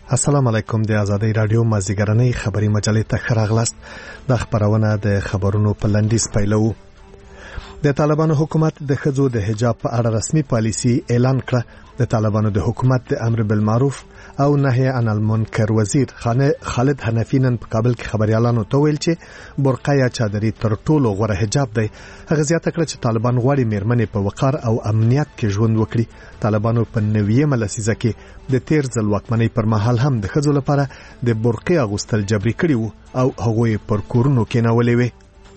السلام علیکم. د آزادۍ رادیو مازیګرنۍ خبري مجلې ته ښه راغلاست. د خبرونه د خبرونو په لنډیز پیلوو. د طالبانو حکومت د ښځو د حجاب په اړه رسمي پالیسي اعلان کړه. د طالبانو د حکومت د امر بالمعروف او نهي عن المنکر وزیر خالد حنفی نن په کابل کې خبريالانو ته ویل چې برقه یا چادري تر ټولو غوره حجاب دی. هغه زیاته کړه چې طالبان غواړي میرمنې په وقار او امنیت کې ژوند وکړي. طالبانو په 90مه لسیزه کې د تیر ځل واکمنۍ پر مهال هم د ښځو لپاره د برقې اغوستل جبري کړي وو او هغوی پر کورونو کېنولې وې.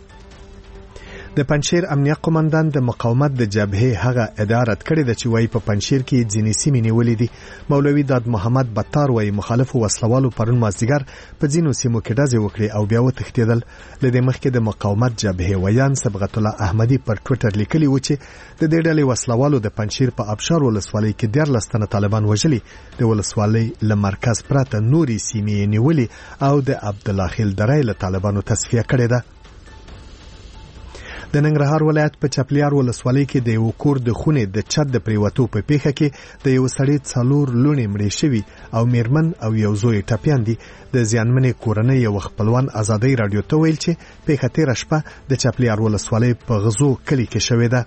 د پنجشیر امنیه قومندان د مقاومت د جبهه هغه اداره کړې ده چې وايي په پنجشیر کې ځینې سیمې نیولې دي. مولوي داد محمد بطار وايي مخالف وسلوالو پرون مازدیګر په ځینو سیمو کې ډزې وکړې او بیا وتښتېدل. لدې مخکې د مقاومت جبهه ویان صبغت الله احمدي پر ټوئیټر لیکلي و چې د دې ډلې وسلوالو د پنجشیر په ابشار ولسوالۍ کې 14 تنه طالبان وژلي. د ولسوالۍ له مرکز پرته نوري سیمې نیولې او د عبدالله خیل درې له طالبانو تصفیه کړې ده. د ننګرهار ولایت په چپلیار ولسوالۍ کې د یو کور د خونې د چت د پریوتو په پیښه کې د یو سړي 4 لوڼې مړې شوي او میرمن او یو زوی ټپیان دي. د زیانمنې کورنۍ یو خپلوان آزادۍ رادیو ته ویل چې پیښه تیره شپه د چپلیار ولسوالۍ په غزو کلي کې شوې ده.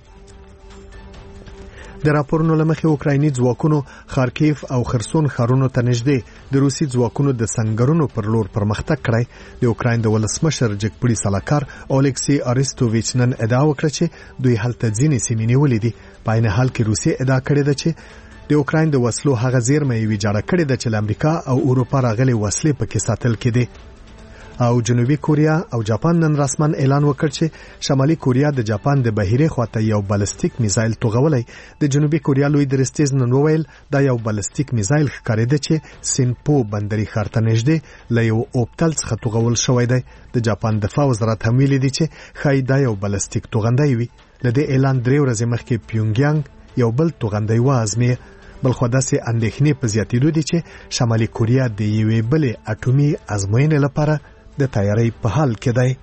د راپورونو لمخې اوکرایني ځواکونو خارکیف او خرسون ښارونو ته نږدې د روسي ځواکونو د سنگرونو پر لور پرمختګ کړی. د اوکراین د ولسمشر جګپړي سلاکار اولکسی اریستوویچ نن ادعا وکړه چې دوی هلته ځینې سیمې نیولې دي. په عین حال کې روسیه ادعا کړې ده چې د اوکراین د وسلو هغه زیرمې ویجاړه کړې ده چې امریکا او اروپا راغلي وسلې پکې ساتل کېدي. او جنوبي کوریا او جاپان نن رسمن اعلان وکړ چې شمالي کوریا د جاپان د بحیرې خواته یو بالستیک میزایل توغولای. د جنوبي کوریا لوی درستیز نن وویل دا یو بالستیک میزایل ښکارېده چې سینپو بندري ښار ته نږدې له یو اوبتل څخه توغول شوی دی. د جاپان دفاع وزارت هم ویلي دی چې ښایي دا یو بالستیک توغندی وي. له دې اعلان 3 ورځې مخکې پیونګیانګ یو بل توغندی وازمې. بلخو داسې اندېښنې په زیاتېدو دي چې شمالي کوریا د یوې بلې اټومي ازموینې لپاره د تیاری په حال کې دی.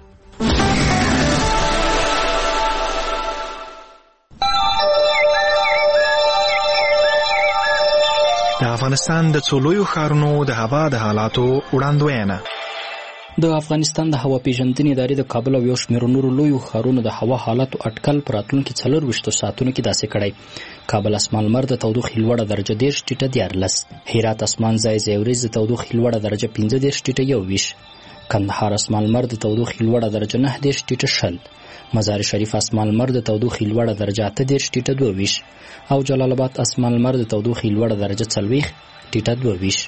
د افغانستان د څلورو ښارونو د هوا د حالاتو وړاندوینه. د افغانستان د هوا پیژندنې ادارې د کابل او یو شمېر نورو لویو ښارونو د هوا حالاتو اټکل په راتلونکي 24 ساعتونو کې داسې کړی. کابل اسمان لمر د تودوخې لوړه درجه 10 ټیټه 14. هرات اسمان ځای ځای وریځ د تودوخې لوړه درجه 15 ټیټه 21. کندهار اسمان لمر د تودوخې لوړه درجه 9 ټیټه 20. مزار شریف اسمان لمر د تودوخې لوړه درجه 8 ټیټه 22. او جلال آباد اسمان لمر د تودوخې لوړه درجه 40 ټیټه 22.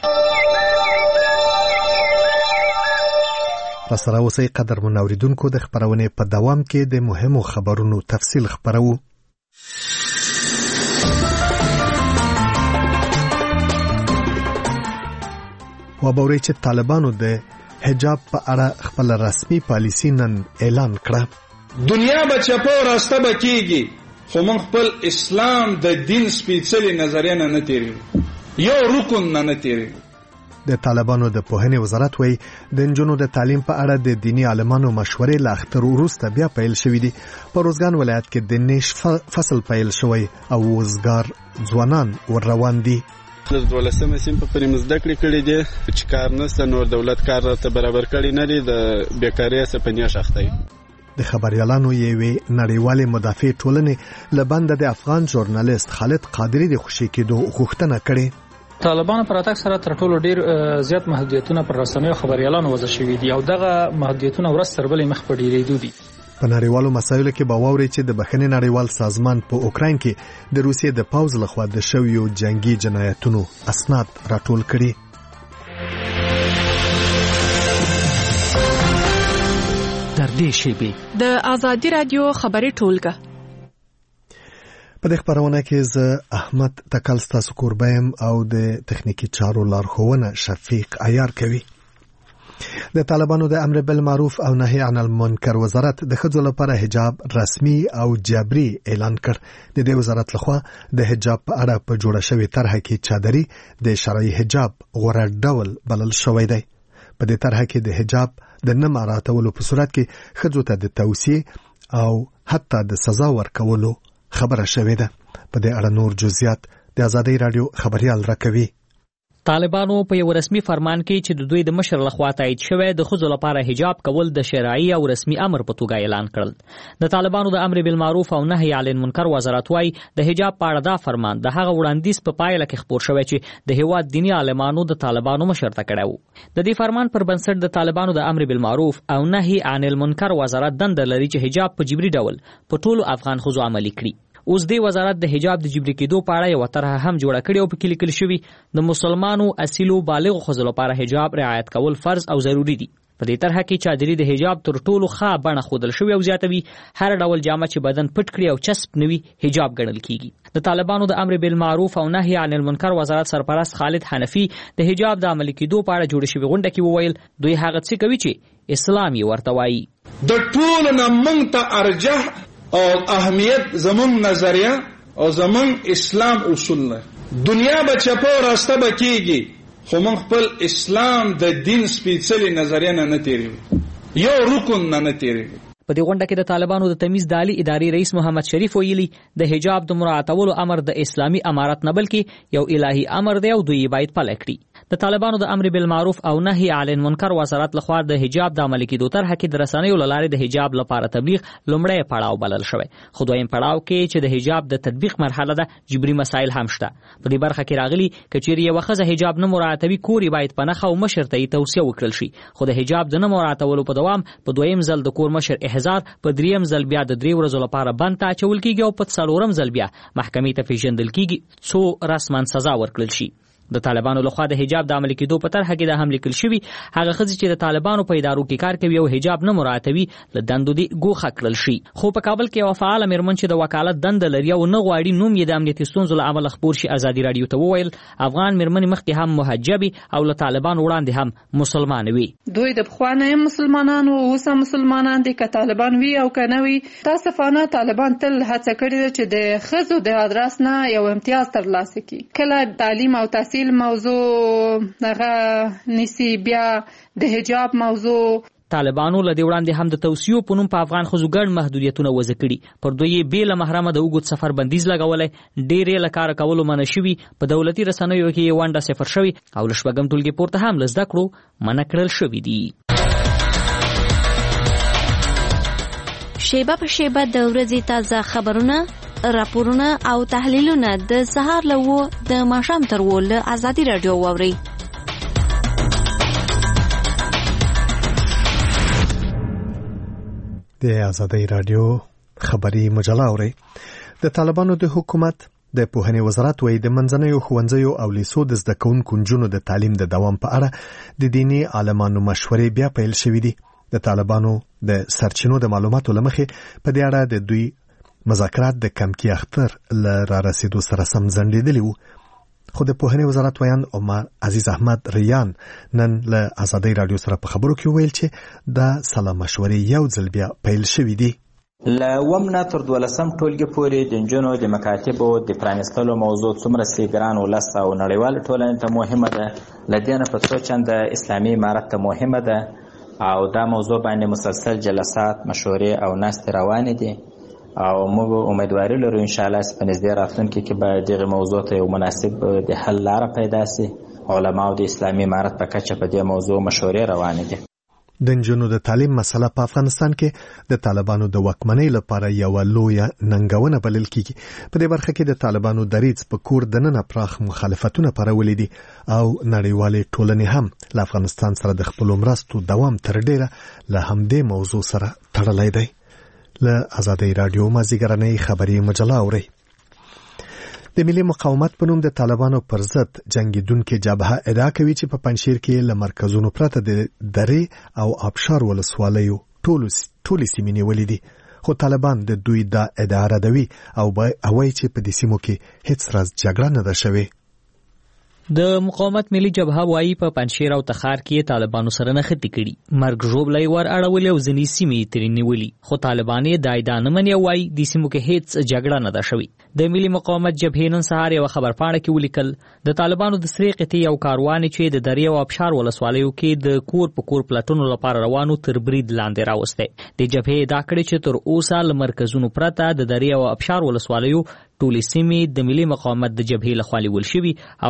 سره اوسئ قدرمن اوریدونکو. د خبرونې په دوام کې د مهمو خبرونو تفصیل خبرو. وبوري چې طالبانو د حجاب په اړه خپل رسمي پالیسی نن اعلان کړه. دنیا به چپو راسته به کېږي خو موږ خپل اسلام د دین سپېڅلې نظریه نه تیریږو، یو رکن نه تیریږو. د طالبانو د پوهنې وزارت وایي د نجونو د تعلیم په اړه د دینی عالمانو مشورې له اختر وروسته بیا پیل شوې دي. په روزګان ولایت کې د نیش فصل پیل شوی او وزګار ځوانان ور روان دي. د 12مې سیم په پرې مزده کړې کړې دي چې کار نشته، نور دولت کار ته برابر کړی نه دی، د بیکارۍ سپنیا شخته. د خبريالانو یوې نړیوالې مدافع ټولنې لبنده د افغان ژورنالیست خالد قادری د خوشی کېدو غوښتنه کړې. طالبانو پر اتاک سره تر ټولو ډیر زیات محدودیتونه پر رسنیو خبريالانو وضع شوي دي او دغه محدودیتونه ورځ تر بلې مخ په ډیرېدو دي. په نړیوالو مسایلو کې به واوري چې د بخښنې نړیوال سازمان په اوکراین کې د روسیې د پوځ لخوا د شویو جنگي جنایتونو اسناد راټول کړي. در دې شیبې د آزادۍ رادیو خبري ټولګه. په دې خبرونه کې زه احمد تکل ستاسو کوربایم او د تخنیکی چارو لارښوونه شفیق عیار کوي. د طالبانو د امر بالمعروف او نهي عن المنکر وزارت د ښځو لپاره حجاب رسمي او جبري اعلان کړ. د دې وزارت لخوا د حجاب په اړه په جوړه شوې طرحه کې چادري د شرعي حجاب غوره ډول بلل شوی دی. په دې طرحه کې د حجاب د نه مراعاتولو په صورت کې ښځو ته د توصیې او حتی د سزا ورکولو خبره شوې ده. په دې اړه نور جزئیات د آزادۍ رادیو خبريال راکوي. طالبانو په یو رسمي فرمان کې چې د دوی د مشر لخوا تایید شوی د ښځو لپاره حجاب کول د شرعي او رسمي امر په توګه اعلان کړل. د طالبانو د امر بالمعروف او نهي عن المنکر وزارت وايي د حجاب په اړه دا فرمان د هغه وړاندیز په پایله کې خپور شوی چې د هیواد دینی عالمانو د طالبانو مشر ته کړی و. د دې فرمان پر بنسټ د طالبانو د امر بالمعروف او نهي عن المنکر وزارت دنده لري چې حجاب په جبري ډول په ټولو افغان ښځو عملي کړي. اوس د وزارت د حجاب د جبري کېدو په اړه یو طرحه هم جوړه کړې او په کې لیکل شوی د مسلمانو اصیلو بالغ ښځو لپاره حجاب رعایت کول فرض او ضروری دي. په دې طرحه کې چادري د حجاب تر ټولو ښه بڼه ښودل شوی او زیاتوي هر ډول جامه چې بدن پټ کړي او چسپ نوي حجاب ګڼل کیږي. د طالبانو د امر بالمعروف او نهي عن المنکر وزارت سرپرست خالد حنفي د حجاب د عملي کېدو په اړه جوړ شوی غونډه کې وویل دوی هغه څه کوي چې اسلام یې ورته وایي. د ټولو نه موږ ته ارجح او اهمیت زمون نظریه او زمون اسلام اصول نه. دنیا به چپو راسته به کیږي خو موږ خپل اسلام د دین سپیڅلي نظریه نه تیریږو، یو رکن نه تیریږو. په دې غونډه کې د طالبانو د تمیز د عالی ادارې رئیس محمد شریف ویلي د حجاب د مراعاتولو امر د اسلامي امارت نه بلکې یو الهي امر دی او دوی باید پلی کړي. د طالبانو د امر بالمعروف او نهي عن المنکر وزارت لخوا د حجاب د عملي کېدو طرحه کې د رسنیو له لارې د حجاب لپاره تبلیغ لومړی پړاو بلل شوی، خو دویم پړاو کې چې د حجاب د تطبیق مرحله ده جبري مسایل هم شته. په دې برخه کې راغلي که چیرې یوه ښځه حجاب نه مراعاتوي کور یې باید په نښه او مشر ته یې توصیه وکړل شي، خو د حجاب د نه مراعاتولو په دوام په دویم ځل د کور مشر احضار، په دریم ځل بیا د 3 ورځو لپاره بند ته اچول کېږي او په 4م ځل بیا محکمې ته پیژندل کېږي څو رسما سزا ورکړل شي. د طالبانو لخوا د حجاب د عملي کېدو په طرحه کې دا هم لیکل شوي هغه ښځې چې د طالبانو په ادارو کې کار کوي او حجاب نه مراعاتوي له دندو دې ګوښه کړل شي. خو په کابل کې یوه فعاله مېرمن چې د وکالت دنده لري او نه غواړي نوم یې د امنیتي ستونزو له امله خپور شي ازادي راډیو ته وویل افغان مېرمنې مخکې هم محجبې او له طالبانو وړاندې هم مسلمانې وي. دوی د پخوانیو مسلمانانو اوس هم مسلمانان دي، که طالبان وي او که نه وي. تاسفانه طالبان تل هڅه کړې ده چې د ښځو د ادرس نه یو امتیاز ترلاسه کړي. کله تعلیم او تحصیل موضوع دغه نسی بیا د حجاب موضوع. طالبانو له دې وړاندې هم د توصیو په نوم په افغان ښځو ګڼ محدودیتونه وضع کړي. پر دوی یې بې له محرمه د اوږد سفر بندیز لګولی، ډېرې له کاره کولو منع شوي، په دولتي رسنیو کې یې ونډه صفر شوي او له 4 ټولګې پورته هم له زده کړو منع کړل شوي دي. شیبه په شیبه د ورځې تازه خبرونه، راپورونه او تحلیلونه د سهار له 9 د ماښام تر 10 له ازادي راډیو واورئ. د ازادي راډیو خبري مجله اورئ. د طالبانو د حکومت د پوهنې وزارت وایي د منځنیو ښوونځیو او لیسو د زده کوونکو نجونو د تعلیم د دوام په اړه د دیني عالمانو مشورې بیا پیل شوې دي. د طالبانو د سرچینو د معلوماتو له مخې په دې اړه د دوی مذاکرات د کمکی اختر له را رسیدو سره سم ځنډېدلي وو، خو د پوهنې وزارت ویان عمر عزیز احمد ریان نن له ازادي راډیو سره په خبرو کې ویل چې دا سلا مشورې یو ځل بیا پیل شوې دي. له 1 تر 12 ټولګي پورې د نجونو د مکاتبو د پرانیستلو موضوع څومره سي ګران ولس او نړیوال ټولنې ته مهمه ده، لدې نه په څو چنده اسلامي امارت ته مهمه ده او دا موضوع باندې مسلسل جلسات مشورې او ناستې روانې دي او موږ امیدواري لرو ان شاء الله په نږدې راتلونکي کې به دغه موضوع ته یو مناسب د حل لاره پیدا شي. علماو د اسلامي امارت په کچه په دې موضوع مشورې روانې دي. د نجونو د تعلیم مسله په افغانستان کې د طالبانو د واکمنۍ لپاره یو لویه ننګونه بلل کیږي. په دې برخه کې د طالبانو دریځ په کور دننه پراخ مخالفتونه پرولې دي او نړیوالې ټولنې هم له افغانستان سره د خپل مرستو دوام تر ډیره له همدې موضوع سره تړلی دی. له ازادي راډیو مازیګرنۍ خبري مجله اورئ. د ملي مقاومت په نوم د طالبانو پر ضد جنگیدونکو جبهه ادعا کوي چې په پنځشیر کې له مرکزونو پرته د درې او آبشار ولسوالیو ټولې سیمې نیولې دي، خو طالبان د دوی دا ادعا ردوي او وایي چې په دې سیمو کې هیڅ راز جګړه نه ده شوې. د مقاومت ملي جبهه وايي په پنځشیر او تخار کې طالبانو سره نښتې کړي، مرګ ژوبلی ور اړولې او ځینې سیمې ترې نیولي، خو طالبان یې دا ادعا نه مني او وایي دې سیمو کې هیڅ جګړه نه ده شوې. د ملي مقاومت جبهې نن سهار یوه خبرپاڼه کې ولیکل د طالبانو د سرې قطعې یو کاروان چې د درې او آبشار ولسوالیو کې د کور په کور پلټونو لپاره روانو تر برید لاندې راوستی. د جبهې ادعا کړې چې تر اوسه له مرکزونو پرته د درې او آبشار ولسوالیو ټولې سیمې د ملي مقاومت د جبهې لخوا نیول شوي او تر خوا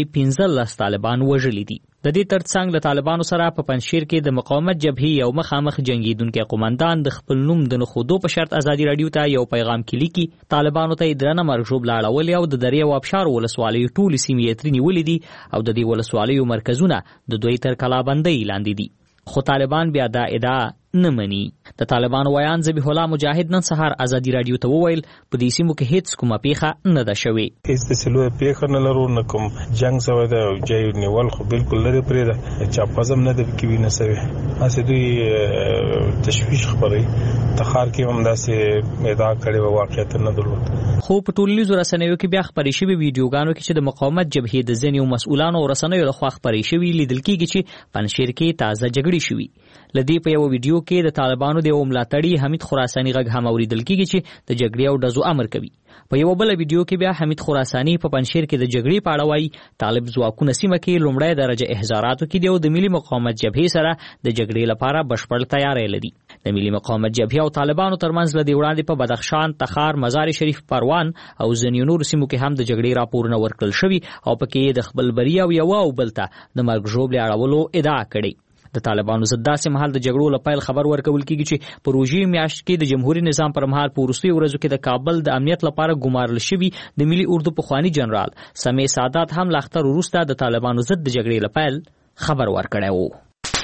وایي 15 طالبان وژلي دي. د دې ترڅنګ له طالبانو سره په پنجشیر کې د مقاومت جبهې یو مخامخ جنگیدونکو قومندان د خپل نوم د نخودو په شرط ازادي رادیو ته یو پیغام کې لیکي طالبانو ته درنه مرجوب لاړول او د دریو ابشار ولسوالیو ټول سیمې ترې نیولې دي او د دې ولسوالیو مرکزونه د دوی تر کلابندۍ لاندې دي. خو طالبان بیا دا ادعا نه مني. د طالبانو ویان ذبیح الله مجاهد نن سهار ازادي رادیو ته وویل په دې سیمو کې هیڅ کومه پیښه نه ده شوې. هیڅ سلوه پیښه نه لرو، نه کوم جنگ شوی دی او جای نیول خو بالکل لري پرې ده، چا پزم نه ده کې وینه شوی. اسې دوی تشویش خبري تخار کې هم داسې ادعا کړې و، واقعیت نه درلود. خو په ټولنیزو رسنیو کې بیا خبرې شوې ویډیوګانو کې چې د مقاومت جبهې د ځینو مسؤلانو او رسنیو لخوا خبرې شوې لیدل کېږي چې پنجشیر کې تازه جګړې شوې. لدی په یو ویډیو کې د طالبانو د ملاتړي حمید خراساني غږ هم اوریدل کېږي چې د جګړې او ډزو امر کوي. په یو بل ویډیو کې بیا حمید خراساني په پنجشیر کې د جګړې په اړه وایي طالب ځواکونه سیمه کې لومړی درجه احزاراتو کې دی او د ملي مقاومت جبهې سره د جګړې لپاره بشپړ تیاری لري. د ملي مقاومت جبهې او طالبانو ترمنځ لدی وړاندې په بدخشان، تخار، مزار شریف، پروان او ځینو نورو سیمو کې هم د جګړې راپورونه ورکړل شوي او پکې د خپل بریا او یو او بلته د مرګ ژوبلې اړولو ادعا کړې. د طالبانو ضد داسې مهال د جګړو لپاره خبر ورکول کېږي چې پروژې میاشت کې د جمهوریت نظام پر مهال په وروستیو ورځو کې د کابل د امنیت لپاره ګمارل شوی د ملي اردو پخوانی جنرال سمیع سادات هم لاختر وروسته د طالبانو ضد د جګړې لپاره خبر ورکړی وو.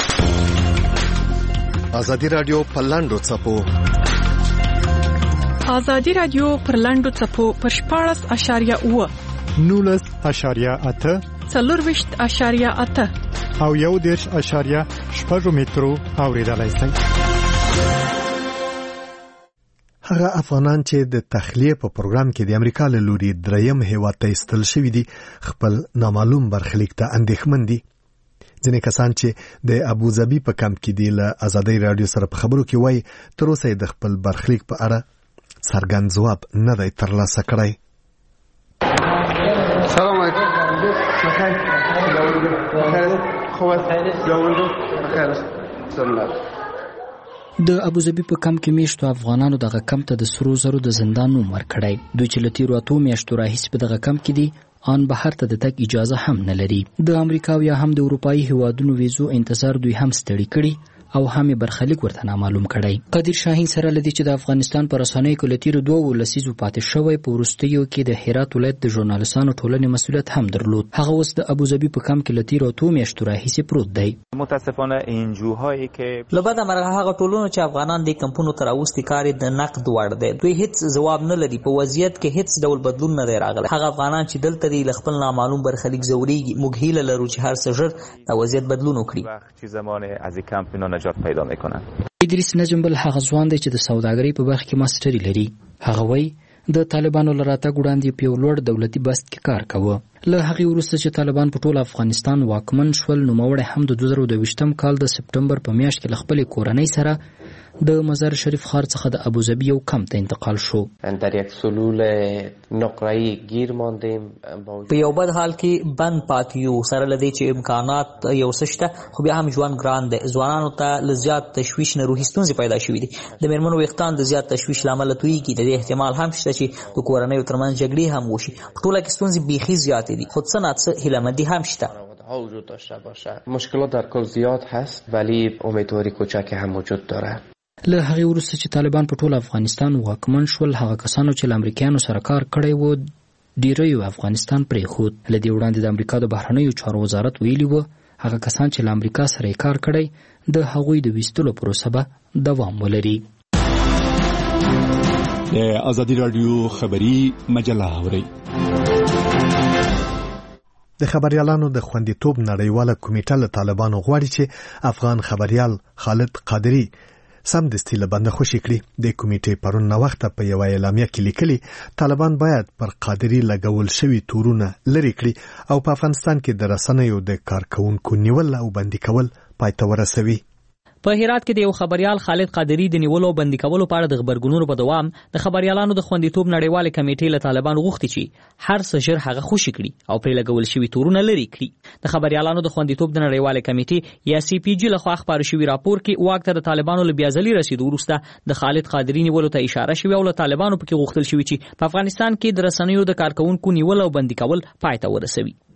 ازادي رادیو په لاندو څپو ازادي رادیو پر لاندو څپو پر 14.8 19.8 4.8 او 1.6 مترو اوریدلای شئ. هغه افغانان چې د تخلیه په پروګرام کې د امریکا له لوري دریم هیواد ته استل شوی دي خپل نامعلوم برخلیک ته اندېښمن دي. ځینې کسان چې د ابوظبي په کمپ کې دي له ازادي رادیو سره په خبرو کې وایي تر اوسه د خپل برخلیک په اړه څرګند ځواب نه دی ترلاسه کړی. سلام علیکم. د ابوظبي په کمپ کې میشتو افغانانو دغه کمپ ته د سرو زرو د زندان نوم ورکړی. دوی چې له تیرو 8 میاشتو راهیسې په دغه کمپ کې دي آن بهر ته د تګ اجازه هم نه لري. د امریکا یا هم د اروپایي هیوادونو ویزو انتظار دوی هم ستړي کړي او هم برخلیک ورته نامعلوم کړی. قادر شاهین سره لدی چې د افغانستان پر رسنیو کې لتیرو 2 لسیزو پاتې شوی په ورستیو کې د هرات ولایت د ژورنالیستانو ټولنې مسؤلیت هم درلود. هغه اوس د ابوظبي په کمپ کې لتیرو 2 میاشتو راهیسې پروت دی. متاسفانه انجوهایی که لبدا مرغه هغه ټولونو چې افغانان د کمپونو تر اوستي کار د نقد وړ دی دوی هیڅ جواب نه لري. په وضعیت کې هیڅ ډول بدلون نه دی راغلی. هغه افغانان چې دلته دی خپل نامعلوم برخلیک زوريږي. موږ هیله لرو چې هر څه ژر د وضعیت بدلون وکړي. چې زمانه از کمپ نه نجات پیدا میکنن. ادریس نجم بل هغه ځوان دی چې د سوداګرۍ په برخه کې ماستري لري. هغه وایي د طالبانو لراته ګوډاندې په لوړ دولتي بست کې کار کاوه. له هغه وروسته چې طالبان په ټول افغانستان واکمن شول نو موړ هم د 2022م کال د سپټمبر په میاشت کې خپل کورنۍ سره د مزار شریف ښار څخه د ابوظبي یو کمپ ته انتقال شو. در یک سلول نقره‌ای گیر ماندیم. په یو بد حال کې بند پاتیو سره لدی چې امکانات یو سشته خو بیا هم ژوند ګران دی. ځوانانو ته له زیات تشویش نه روحي ستونزې پیدا شوې دي. د میرمنو ویښتان د زیات تشویش لامل تویږي. د احتمال هم شته چې د کورنۍ ترمنځ جګړې هم وشي. ټوله کې ستونزې بیخي زیاتې دي. خود څه هیله‌مندي هم شته. وجود داشته باشه. مشکلات در کل زیاد هست ولی امیدواری کوچک هم وجود داره. له هغه وروسته چې طالبان په ټول افغانستان واکمن شول هغه کسانو چې له امریکایانو سره کار کړی و ډیریو افغانستان پرېښود. له دې وړاندې د امریکا د بهرنیو چارو وزارت ویلي و هغه کسان چې له امریکا سره کار کړی د هغوی د ویستلو پروسه به دوام ولري. د ازادي رادیو خبری مجله اوري. د خبريالانو د خوندیتوب نړیواله کمیټه له طالبانو غواړي چې افغان خبريال خالد قادری سم دستي له بنده خوشي کړي. د کمیټې پرون نو وخت په یو اعلامیه کې لیکلي طالبان باید پر قادری لګول شوی تورونه لري کړي او په افغانستان کې د رسنیو د کارکونکو نیول او بندي کول پای ته ورسوي. په هرات کې د یو خبريال خالد قادری د نیولو بندي کولو په اړه د خبرګونونو په دوام د خبريالانو د خوندیتوب نړیواله کمیټې له طالبان غوښتي چې هر څه ژر هغه خوشي کړي او پر لګول شوی تورونه لري کړي. د خبريالانو د خوندیتوب د نړیواله کمیټې یا سی پی جی له خوا خبر شوی راپور کې واک ته د طالبانو له بیازلي رسیدو وروسته د خالد قادری نیولو ته اشاره شوی او له طالبانو پکې غوښتل شوی چې په افغانستان کې د رسنیو د کارکونکو نیول او بندي کول پای ته ورسوي.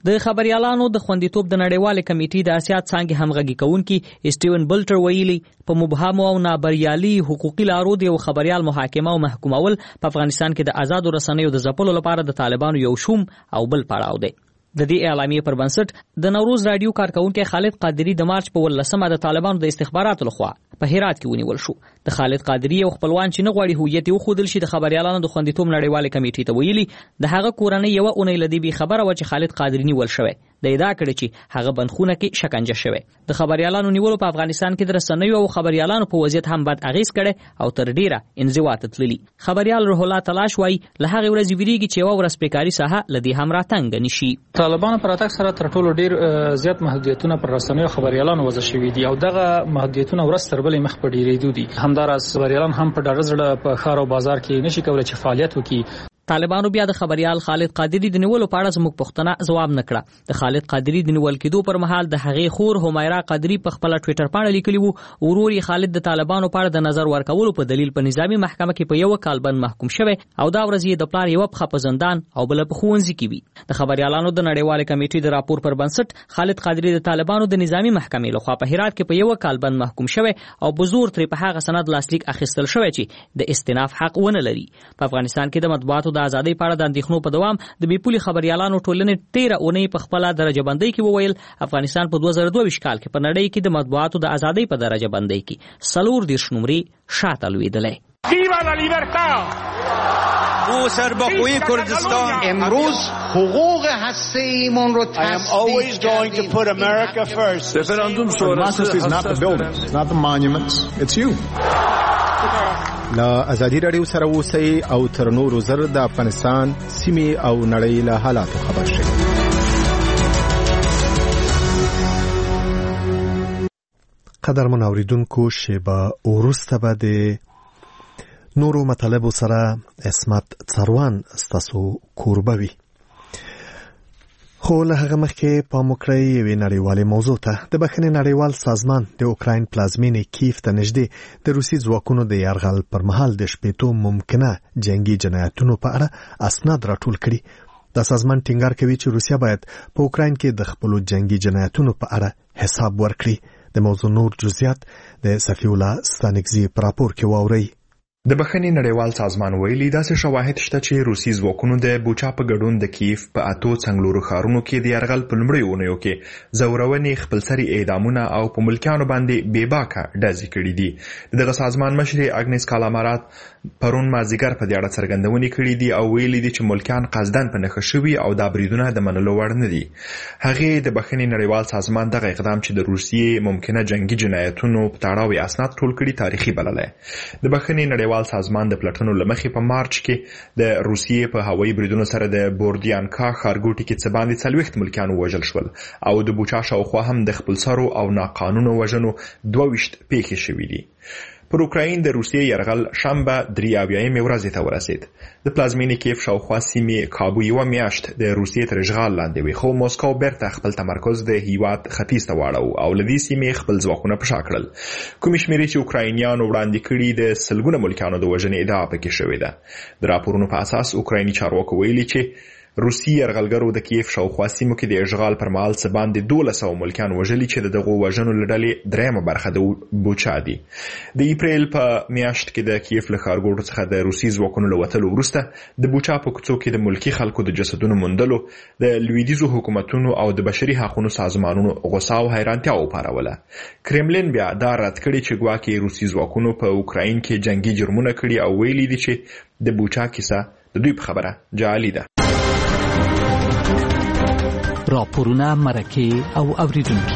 د خبريالانو د خوندیتوب د نړیوال کمیټې د اسیا څنګه همغږي کوونکی اسټیون بلټر ویلي په مبهم او نابریالي حقوقي لارو د خبريال محاکمه او محکومول په افغانستان کې د آزاد رسنیو د ځپلو لپاره د طالبانو یو شوم او بل پړاو دی. د دې اعلامیې پر بنسټ د نوروز رادیو کارکونکو خالد قادری د مارچ په 18مه د طالبانو د استخباراتو لخوا په هرات کې ونیول شو. د خالد قادری او خپلوان چې نه غواړي هویت یې وښودل شي د خبريالانو د خوندیتوب نړیوال کمیټې ته ویلي د هغه کورنۍ یو اونۍ لدی به خبره و چې خالد قادری نیول شوی د ادعا کړي چې هغه بندخونه کې شکنجه شوی. د خبريالانو نیولو په افغانستان کې د رسنیو او خبريالانو په وضعیت هم بد اغیز کړي او تر ډیره انزوا ته تللی. خبريال روح الله تلاش وای له هغه ورځې ویریږي چې یو ورځ بیکاری ساحه لدی هم راتنګ نشي. طالبانو پر اتاک سره تر ټولو ډیر زیات محدودیتونه پر رسنیو خبريالانو وضع شوي دي او دغه محدودیتونه ورځ تر بلې مخ په ډیرېدو دي. همداراز خبريالان هم په ډاډه زړه په ښار او بازار کې نشي کولای چې فعالیت وکړي. طالبانو بیا د خبريال خالد قادری د نیولو په اړه زموږ پوښتنه ځواب نکړه. د خالد قادری د نیول کېدو پر مهال د هغې خور همیرا قادری په خپل ټوئیټر باندې لیکلی وو ورور یې خالد د طالبانو په اړه د نظر ورکولو په دلیل په نظامی محکمه کې په یو کال بند محکوم شوی او دا ورځ یې د پلار یو په زندان او بل په ښوونځي کې وي. د خبريالانو د نړیوال کمیټې د راپور پر بنسټ خالد قادری د طالبانو د نظامی محکمې لخوا په هرات کې په یو کال بند محکوم شوی او بزور تر په هغه سند لاسلیک اخیستل شوی چې د استئناف حق ونه لري. په افغانستان کې د مطبوعاتو د ازادۍ په اړه خنو په دوام د بیپولي خبريالانو ټولنې 13 اونۍ په خپل درجه بندۍ کې وویل افغانستان په 2022 کال کې په نړۍ کې د مطبوعاتو د ازادۍ په درجه بندۍ کې 40 نمرې شاته لویدلې. ویوا لا لیبرتا او سربخوی کردستان امروز حقوق هسته‌ایمون رو تثبیت کردیم. رفراندوم شورای is not the buildings, not the monuments, it's you. لا ازادي رادیو سره اوسئ او تر نورو زر د افغانستان سیمې او نړۍ له حالاتو خبر شئ. قدرمن اوریدونکو شیبه وروسته به د نورو مطالبو سره اسمت څروان ستاسو کوربه وي. خو له هغه مخکې پام وکړئ یوې نړیوالې موضوع ته. د بخښنې نړیوال سازمان د اوکراین پلازمینې کیف ته نږدې د روسي ځواکونو د یرغل پر مهال د شپېتو ممکنه جنگي جنایتونو په اړه اسناد راټول کړي. دا سازمان ټینګار کوي چې روسیا باید په اوکراین کې د خپلو جنگي جنایتونو په اړه حساب ورکړي. د موضوع نور جزئیات د صفی الله ستانکزي په راپور کې واورئ. د بخښنې نړیوال سازمان ویلي داسې شواهد شته چې روسي ځواکونو د بوچا په ګډون د کیف په اتو څنګلورو ښارونو کې د یرغل په لومړیو اونیو کې زورونې خپلسري اعدامونه او په ملکیانو باندې بېباکه ډزې کړي دي. دغه سازمان مشر اګنیس کالامارات پرون مازدیګر په دې اړه څرګندونې کړې دي او ویلي دي چې ملکیان قصدن په نښه شوي او دا بریدونه د منلو وړ نه دي. هغې د بخښنې نړیوال سازمان دغه اقدام چې د روسیې ممکنه جنگي جنایتونو په تړاو اسناد ټول کړي تاریخي بللی. د بخښنې نړیوال سازمان د پلټنو لمخې په مارچ کې د روسیې په هوایي بریدونو سره د بوردیانکا ښارګوټي کې څه باندې 40 ملکیان ووژل شول او د بوچا شاوخوا هم د خپلسرو او ناقانونه وژنو 22 پیښې شوي دي. پر اوکراین د روسیې یرغل شنبه 23 ورځې ته ورسید. د پلازمینې کیف شاوخوا سیمې کابو یوه میاشت د روسیې تر اشغال لاندې وي خو موسکو بیرته خپل تمرکز د هیواد ختیځ ته واړو او له دې سیمې خپل ځواکونه په شا کړل. کومې شمېرې چې اوکراینیانو وړاندې کړي د سلګونه ملکیانو د وژنې ادعا پکې شوې ده. د راپورونو په اساس اوکرایني چارواکو ویلي چې روسي یرغلګرو د کیف شاوخوا سیمو کې د اشغال پر مهال څه باندې 1200 ملکیان وژلي چې د دغو وژنو له ډلې درېیمه برخه د بوچا دي. د اپریل په میاشت کې د کیف له ښارګوټو څخه د روسي ځواکونو له وتلو وروسته د بوچا په کوڅو کې د ملکي خلکو د جسدونو موندلو د لویدیځو حکومتونو او د بشري حقوقو سازمانونو غوسه او حیرانتیا وپاروله. کرملین بیا دا رد کړي چې ګواکې روسي ځواکونو په اوکراین کې جنگي جرمونه کړي او ویلي دي چې د بوچا کیسه د دوی په خبره جعلي ده. راپورونه مرکه او اوریدونکي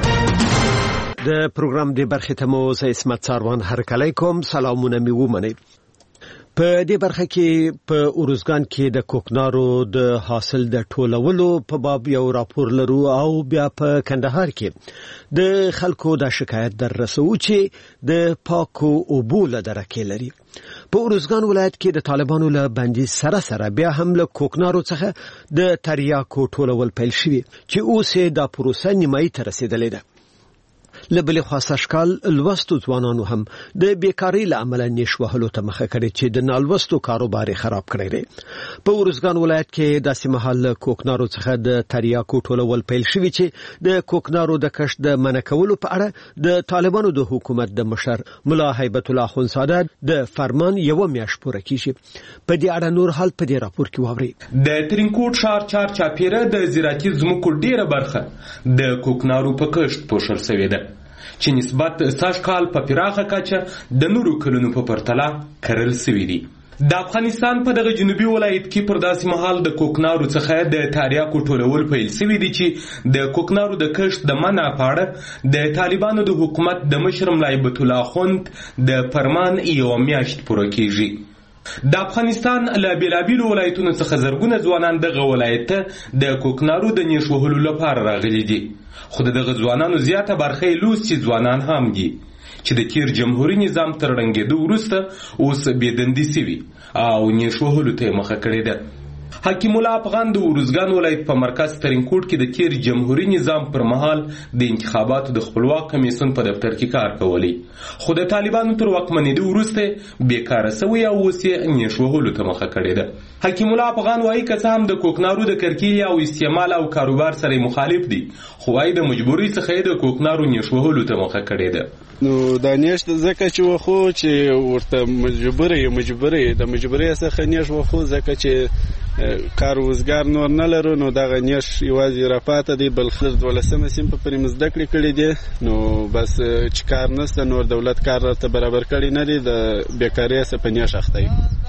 د پروګرام د برخې ته مو زه اسمت څروان هرکلی کوم. سلامونه مې ومنئ. په دې برخه کې په اروزګان کې د کوکنارو د حاصل د ټولولو په باب یو راپور لرو او بیا په کندهار کې د خلکو د شکایت در رسو چې د پاکو اوبو له درکې لري. په اروزګان ولایت کې د طالبانو له بندي سره بیا هم له کوکنارو څخه د تریاکو ټولول پیل شوی چې اوس دا پروسه نیمایي ته رسیدلې ده. لبل خاصشکال لوستو ځوانانو هم د بیکاری لامل نش وهلو ته مخه کړي چې د نالوستو کاروبار خراب کړي دي په ورزګان ولایت کې داسې محل کوکنارو څخه د تریاکو ټولول پیل شوی چې د کوکنارو د کښت د منکولو په اړه د طالبانو د حکومت د مشر ملا هیبت الله خونساده د فرمان یو میاشت پوره کیږي په دې اړه نور حال په دې راپور کې واوري د ترینکوټ ښار چار چاپیره د زراعتي ځمکو ډیره برخه د کوکنارو په کښت پوښل شوې ده چې نسبت سږ کال په پراخه کچه د نورو کلونو په پرتله کرل شوي دي د افغانستان په دغه جنوبي ولایت کې پر داسې مهال د کوکنارو څخه د تریاکو ټولول پیل شوي دي چې د کوکنارو د کښت د منع په اړه د طالبانو د حکومت د مشر ملا هیبت الله خوند د فرمان یو میاشت پوره کیږي د افغانستان له بیلابیلو ولایتونو څخه زرګونه ځوانان دغه ولایت ته د کوکنارو د نیش وهلو لپاره راغلي دي خو دغه ځوانانو زیاته برخه یې لوستي ځوانان هم دي چې د تیر جمهوریت نظام تر ړنګېدو وروسته اوس بېدندي سوي او نیش وهلو ته یې مخه کړې ده حکیم الله افغان د ورزګان ولایت په مرکز ترینکوټ کې د تیر جمهوریت نظام پر مهال د انتخاباتو د خپلواک کمیسیون په دفتر کې کار کولی خو د طالبانو تر واکمنېدو وروسته بیکاره سوی او اوس یې نیش وهلو ته مخه کړې ده حکیم الله افغان وایي که څه هم د کوکنارو د کرکیلې او استعمال او کاروبار سره مخالف دي خو وایي د مجبورۍ څخه یې د کوکنارو نیش وهلو ته مخه کړې ده نو دا نیش ځکه چې وخو چې ورته مجبورۍ د مجبورۍ څخه نیش وخو ځکه چې کار وزګار نور نه لرو نو دغه نیش یوازې راپاته دی بل خلر 12 سیم په پرې مزده کړې کړي دي نو بس چې کار نشته نور دولت کار ته برابر کړي نه دي د بیکارۍ څخه په نیش اخته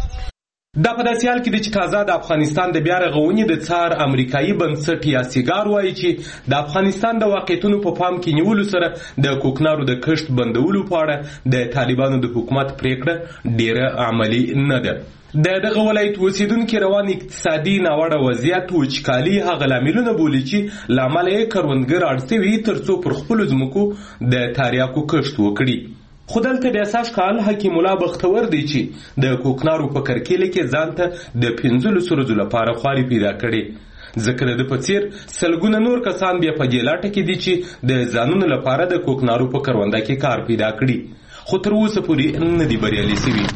دا په داسې حال کې دی چې تازه د افغانستان د بیا رغونې د څار امریکایي بنسټ یا سیګار وایي چې د افغانستان د واقعیتونو په پام کې نیولو سره د کوکنارو د کښت بندولو په اړه د طالبانو د حکومت پریکړه ډیره عملی نه ده دغه ولایت اوسیدونکي روان اقتصادي ناوړه وضعیت وچکالي هغه لاملونه بولي چې له امله یې کروندګر اړ شوي تر څو پر خپلو ځمکو د تریاکو کښت وکړي خو دلته بیا سږ کال حکیم الله بختور دی چې د کوکنارو په کرکیله کې ځان ته د 15 ورځو لپاره خواري پیدا کړي ځکه د په څیر سلګونه نور کسان بیا په دې لاټه کې دي چې د ځانونو لپاره د کوکنارو په کرونده کې کار پیدا کړي خو تر اوسه پورې نه دي بریالي شوي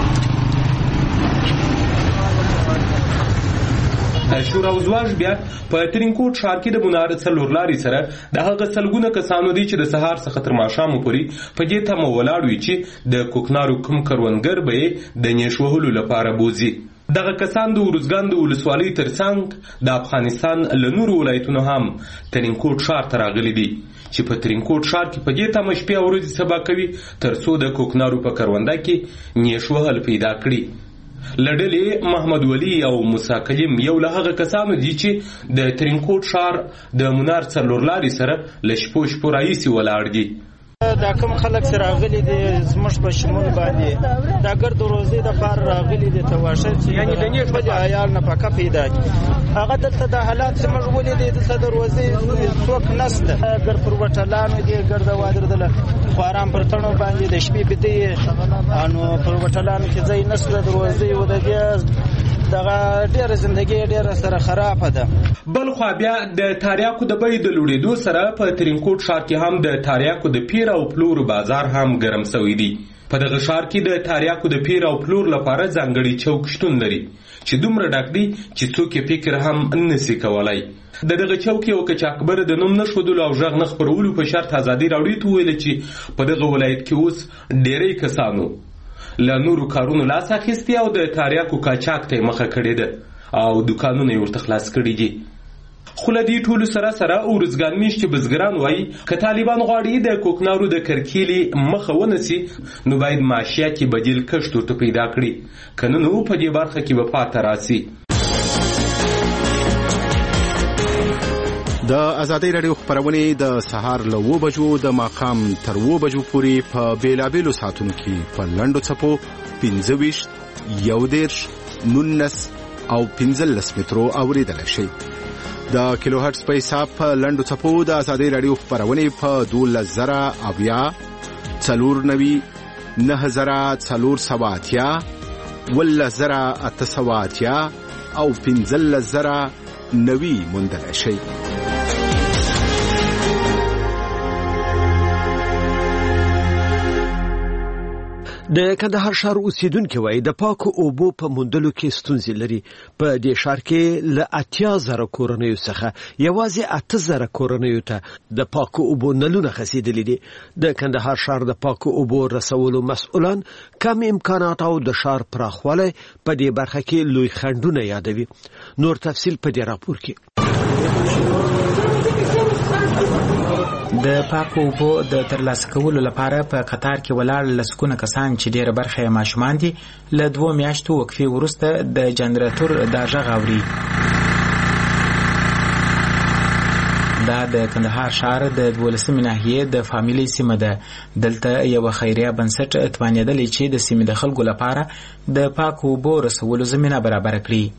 شورا وزواج بیا په ترینکوټ ښار کې د منار څلور لارې سره د هغه سلګونه کسانو دي چې د سهار څخه تر ماښامه پورې په دې تمه ولاړ وي چې د کوکنارو کوم کروندګر به یې د نیش وهلو لپاره بوځي دغه کسان د ورزګان د ولسوالۍ ترڅنګ د افغانستان له نورو ولایتونو هم ترینکوټ ښار ته راغلي دي چې په ترینکوټ ښار کې په دې تمه شپې او ورځې سبا کوي تر څو د کوکنارو په کرونده کې نیش وهل پیدا کړي لړلې محمد ولی او موسی کلیم یو له هغه کسانو دي چې د ترینکوټ ښار د منار څلور لارې سره له شپو راهیسې ولاړ دي دا کوم خلک سره راغلي دي زموږ په شمول باندې دا ګرد روزي د فار راغلي دي تواشه چې یعنی د نیټ په عیال نه پکا پیدا دي هغه دلته د حالات زموږ ولې دي دلته د روزي څوک نسته ګر پر وټلانو دي ګرد وادر دل خوارام پر تڼو باندې د شپې بده انو پر وټلانو کې ځای نسته د روزي و د دغه ډیره زندگی ډیره سره خراب ده بل خو بیا د تریاکو د بیې د لوړېدو سره په ترینکوټ ښار کې هم د تریاکو د پیر او پلور بازار هم ګرم شوی دی په دغه ښار کې د تریاکو د پیر او پلور لپاره ځانګړي چوک شتون لري چې دومره ډک دی چې څوک یې فکر هم نشي کولای دغه چوک یو کچاکبر د نوم نښودلو او غږ نه خپرولو په شرط ازادي راوړي ته ویل چې په دغه ولایت کې اوس ډېری کسانو له نورو کارونو لاس اخیستی او د تریاکو قاچاق ته مخه کړې ده او دکانونه یې ورته خلاص کړي دي خو له دې ټولو سره ورزګان میشتي بزګران وایي که طالبان غواړي د کوکنارو د کرکیلې مخه ونیسي نو باید معاشیاتي بدیل کښت ورته پیدا کړي که نه نو په دې برخه کې به پاته راسي د ازادۍ راډیو خبرونه د سهار له 9 بجو د ماښام تر 9 بجو پورې په بیلابیلو ساعتونو کې په لنډو څپو 25 11 19 او 15 مترو اوریدل شي د کیلو هرتز په حساب په لنډو څپو د ازادۍ راډیو خبرونه په 12000 اویا 490 9480 11880 او 15090 موندل شي د کندهار ښار اوسیدونکو وایي د پاکو اوبو په موندلو کې ستونزې لري. په دې ښار کې له 80,000 کورنیو څخه یوازې 8,000 کورنیو ته د پاکو اوبو نلونه خسیدلي دي. د کندهار ښار د پاکو اوبو رسولو مسؤلان کم امکانات او د ښار پراخوالی په دې برخه کې لوی خنډونه یادوي. نور تفصیل په دې راپور کې. د پاکو اوبو د ترلاسه کولو لپاره په قطار کې ولاړ لسګونه کسان چې ډیره برخه یې ماشومان دي له 2 میاشتو وقفې وروسته د جنراتور دا غږ اوري. دا د کندهار ښار د 12مې ناحیې د فامیلي سیمه ده. دلته یو خیریه بنسټ توانیدلی چې د سیمې د خلکو لپاره د پاکو اوبو رسولو زمینه برابر کړي.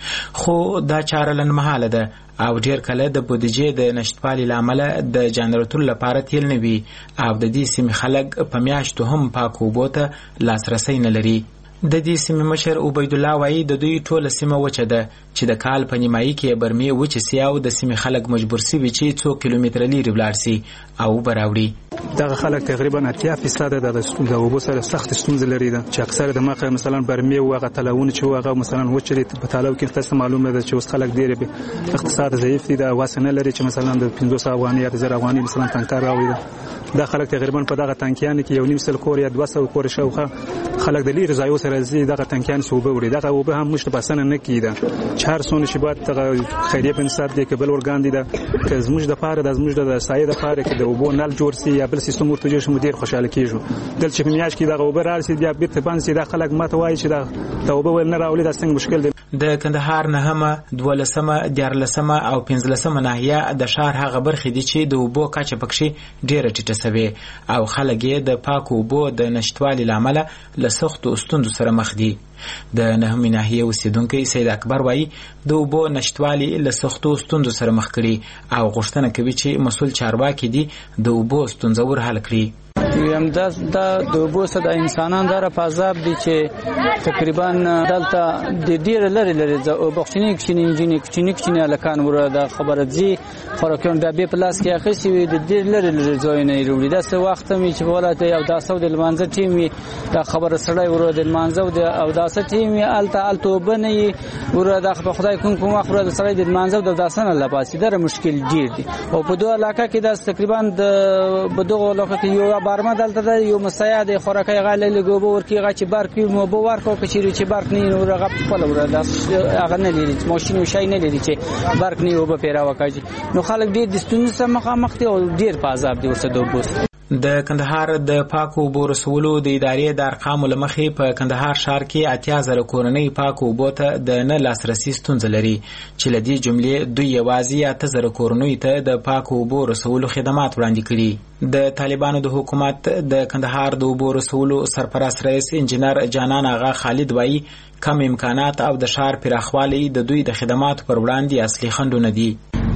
خو دا چاره لنډمهاله ده او ډیر کله د بودیجې د نشټوالي لامل د جنراتور لپاره تیل نه وي او د دې سیمې خلک په میاشتو هم پاکو اوبو ته لاسرسی نه لري. د دې سیمې مشر عبید الله وایي د دوی ټوله سیمه وچه ده چې د کال په نیمایي کې برمې وچې سي او د سیمې خلک مجبور سوي چې 2 کیلومتره لرې ولاړ سي او اوبه راوړي. دغه خلک تقریبا 80% د اوبو سره سخت ستونزې لري چې اکثره د مخه مثلا برمې او هغه تلاونه چې هغه مثلا وچې په تلاو کې تاسو معلومه ده چې اوس خلک ډېر به اقتصاد ضعیف دي د واسنه لري چې مثلا د 500 افغاني یا 1000 افغاني مثلا تنکر راوړي. دا خلک تقریبا په دغه تنکیان کې 1.5 کور یا 200 کور شاوخه خلک د لري ځایو سره زی دغه تنکیان صوبه وړي. دغه اوبه هم مشت بسنه نه کیده چې هر څونه چې بعد دغه خیریه بنسټ دی کبل ورګان دي د زموږ د پاره د زموږ د سایه د پاره کې د اوبو نل جوړ سي یا بل سیستم ورته جوړ شي مدیر خوشاله کیږي. دل چې په میاش کې دغه اوبه راسي بیا بیت باندې سي د خلک ماته وایي چې د اوبه ول نه راولي د څنګه مشکل دی. د کندهار نهمه 12مه 14مه او 15مه ناحیه د ښار هغه برخې دي چې د اوبو کچه پکې ډیره ټیټه سوي او خلک یې د پاکو اوبو د نشټوالي لامل له سختو ستونزو سره مخ دي. د نهمې ناحیې اوسیدونکی سید اکبر وایي د اوبو نشټوالي له سختو ستونزو سره مخ کړي او غوښتنه کوي چې مسؤل چارواکي دي د اوبو ستونزه ور حل کړي. همداس د اوبو سره د انسانان دره په عذاب دي چې تقریبا دلته د ډیر لري د بخښنې کچنی الکان ور د خبره دي خورکون د به پلاس کې اخیسي وي د ډیر لري ځای نه وروړي. دا څه وخت می چې ولته یو داسو د لمانځه ټیم د خبره سړی ور د لمانځه او داسه ټیم الته بني ور د خدای کوم اخره د سړی د لمانځه د داسنه لپاسي در مشکل ډیر دي او په دوه علاقه کې د تقریبا د بدوغه علاقه کې یو بارما دلته یو مساعد خوراکي غالي لګوبو ورکیږي چې بارک مو به ورکو کچيري چې بارک نه ورغه خپل وردا هغه نه لري ماشين وشای نه لري چې بارک نه وب پیرا وکړي. نو خلک ډیر د ستونزې سره مخامخ دي او ډیر په عذاب دي ورسره دوبوس. د کندهار د پاکو اوبو رسولو د ادارې د ارقامو لمخې په کندهار ښار کې 80,000 کورنۍ پاکو اوبو ته د نه لاسرسي ستونزه لري چې لدی جملې دوی یوازې 80,000 کورنۍ ته د پاکو اوبو رسولو خدمات وړاندې کړي. د طالبانو د حکومت د کندهار د اوبو رسولو سرپرست رئیس انجنیر جانان آغا خالد وایي کم امکانات او د ښار پراخوالی د دوی د خدماتو پر وړاندې اصلي خنډونه دي.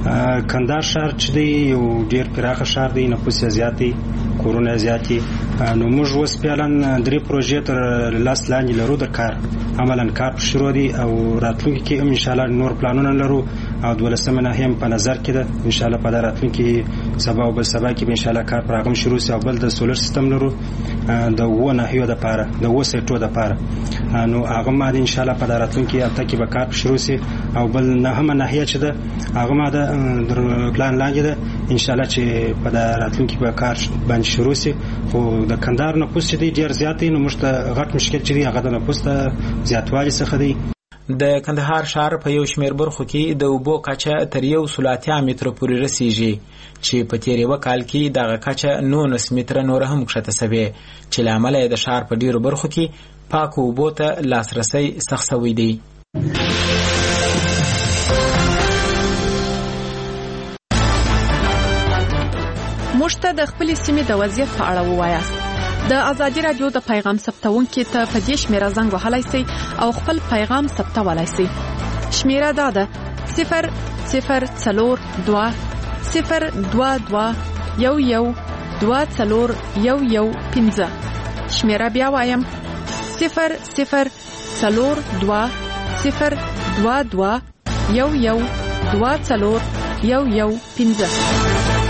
کندهار ښار چې دی یو ډیر پراخه ښار دی، نفوس زیات دی، کورونه زیات دي. نو موږ اوس پیلن 3 پروژې تر لاس لاندې لرو د کار عملاً کار شروع دي او راتلونکي کې ان شاء الله نور پلانونه لرو او 12مه ناحیه په نظر کې ده. ان شاء الله په راتلونکي سبا او بل سبا کې ان شاء الله کار پراغم شروع سي او بل د سولر سیستم لرو د و ناحیو د پاره د و سیټو د پاره. نو هغه ما ان شاء الله په راتلونکي هفته کې به کار شروع سي او بل نهمه ناحیه چې ده هغه ما د پلان لاندې ده ان شاء الله چې په راتلونکي به کار باندې شروع سي. خو د کندهار نفوس چې دی ډیر زیات دی نو موږ ته غټ مشکل چې دی هغه د نفوس ته زیاتوالی څخه دی. د کندهار ښار په یو شمېر برخو کې د اوبو کچه تر 180 متره پورې رسیږي چې په تیر یو کال کې دغه کچه 19 متره نور هم کښته شوې چې لامل یې د ښار په ډیرو برخو کې پاکو اوبو ته لاسرسی سخت شوی دی. موږ ته د خپل سیمې د وضعیت په اړه ووایاست. د ازادي رادیو د پیغام ثبتونکو ته په دې شمیره زنګ وهلای شئ او خپل پیغام ثبتولای شئ. شمیره دا ده 002 022 11 24 شمیره بیا وایم 002 022 11 24 15.